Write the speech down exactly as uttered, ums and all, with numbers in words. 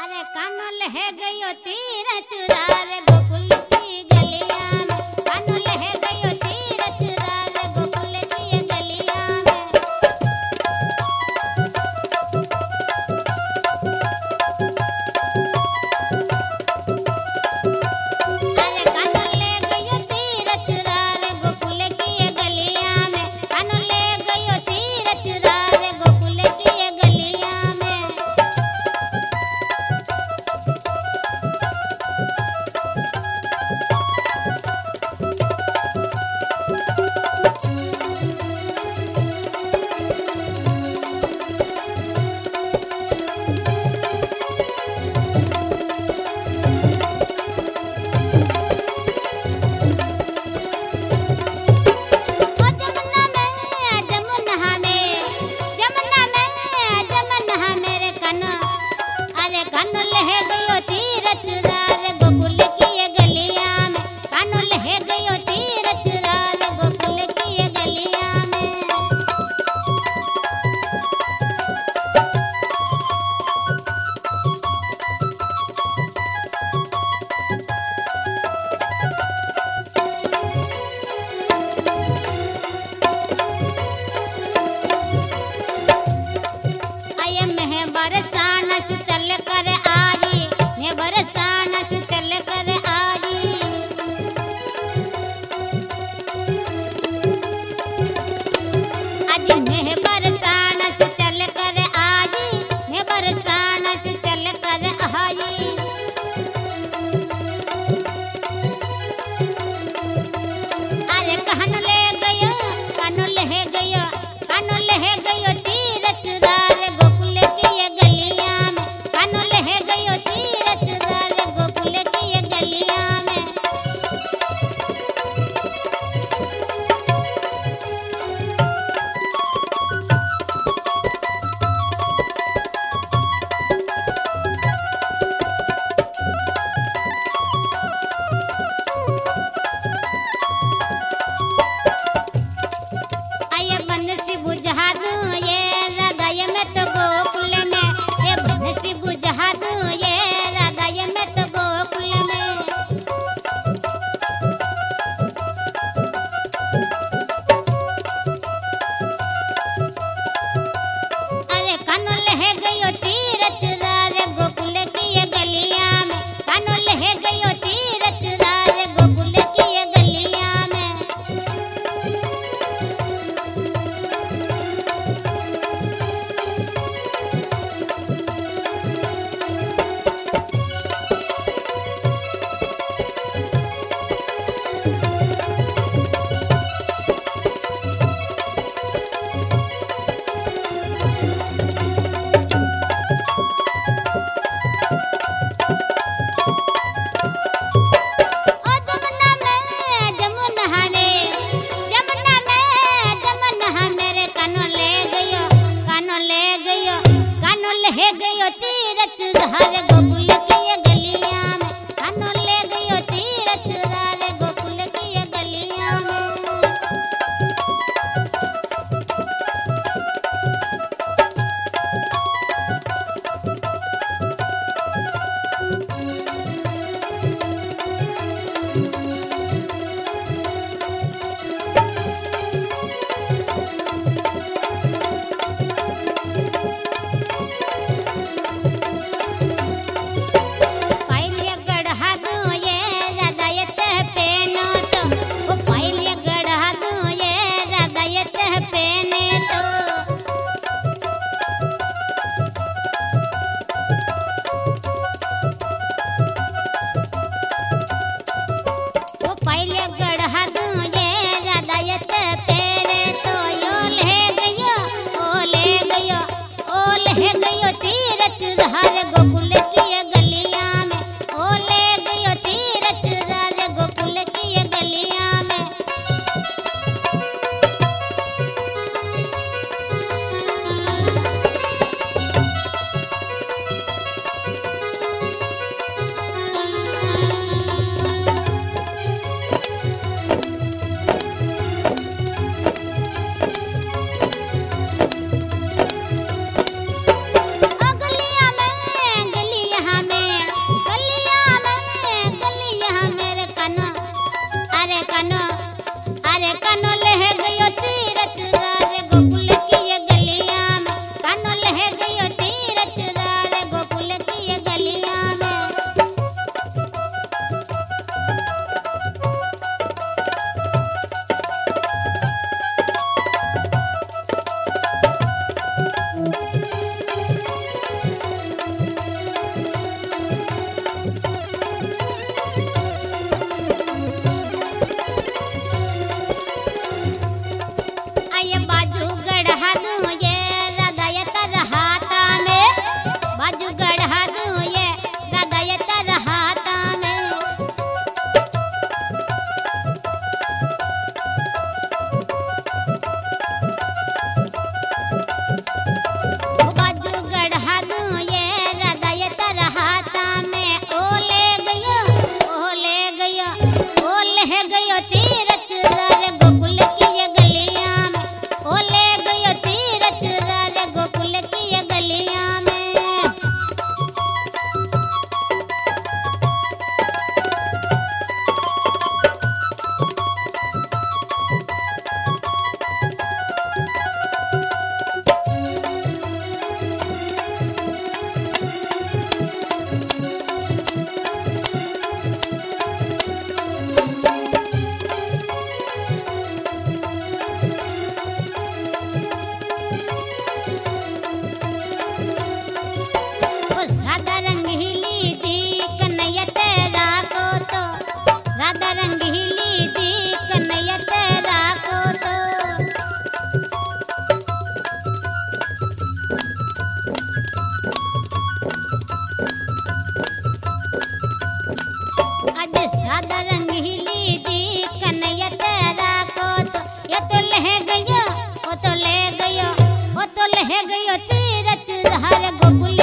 अरे कानों लह गयो तीर चुरा रे गोकुल की गलिया में, कानों लह गयो तीर चुरा रे गोकुल की गलिया में। अरे कानों ले गयो तीर चुरा रे गोकुल की गलिया में, कानों ले गयो तीर चुरा रे गोकुल की गलिया में। कानो लह गयो तीरथ रे गोकुल की ये गलियां में कानो लह गयो तीरथ रे गोकुल की ये गलियां में आये बाजू गढ़ा दूं ये हृदय तरहाता में बाजू गढ़ा दूं ये हृदय तरहाता में बाजू गढ़ा दूं ये हृदय तरहाता में ओ ले गयो ओ ले गयो ओ ले गयो तीरथ रे गोकुल की ये गलियां में ओ ले गयो तीरथ रे गोकुल की ये गलियां में राधा रंगीली दी कन्हैया तेरा को तो राधा रंगीली दी कन्हैया तेरा को तो आज राधा रंगीली दी कन्हैया तेरा को तो ये तो लह गयो वो तो ले गयो वो तो लह गयो तीरथ रे गोकुल